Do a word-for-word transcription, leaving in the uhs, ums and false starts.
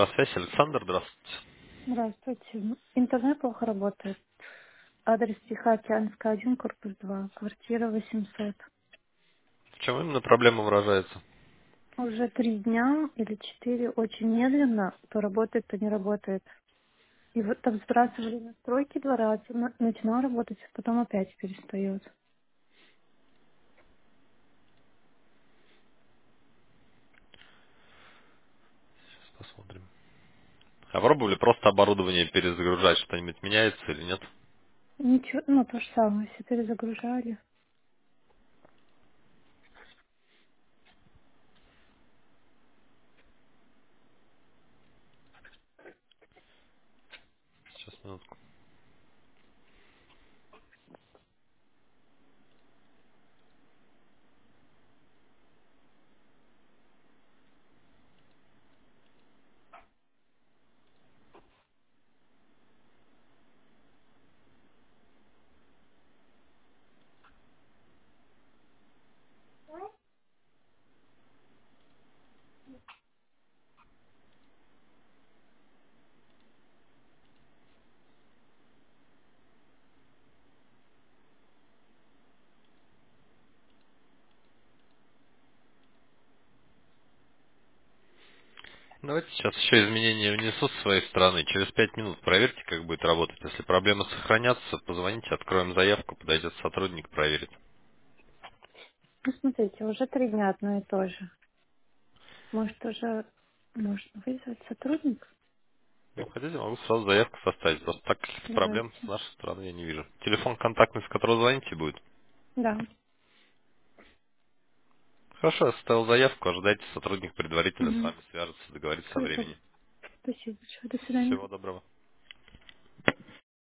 Электросвязь, Александр, здравствуйте. Здравствуйте. Интернет плохо работает. Адрес Тихоокеанская, один, корпус два, квартира восемьсот. В чем именно проблема выражается? Уже три дня или четыре очень медленно, то работает, то не работает. И вот так сбрасывали настройки два раза, на- начинал работать, потом опять перестает. Сейчас посмотрим. А пробовали просто оборудование перезагружать, что-нибудь меняется или нет? Ничего, ну то же самое, все перезагружали. Сейчас, минутку. Давайте сейчас еще изменения внесу с своей стороны. Через пять минут проверьте, как будет работать. Если проблемы сохранятся, позвоните, откроем заявку, подойдет сотрудник, проверит. Ну смотрите, уже три дня одно и то же. Может уже можно вызвать сотрудника? Ну, хотите, могу сразу заявку составить. Просто так проблем с Давайте. нашей стороны я не вижу. Телефон контактный, с которого звоните, будет. Да. Хорошо, я составил заявку, ожидайте, сотрудник предварительно с Угу. вами свяжется, договорится о Хорошо. времени. Спасибо большое. До свидания. Всего доброго.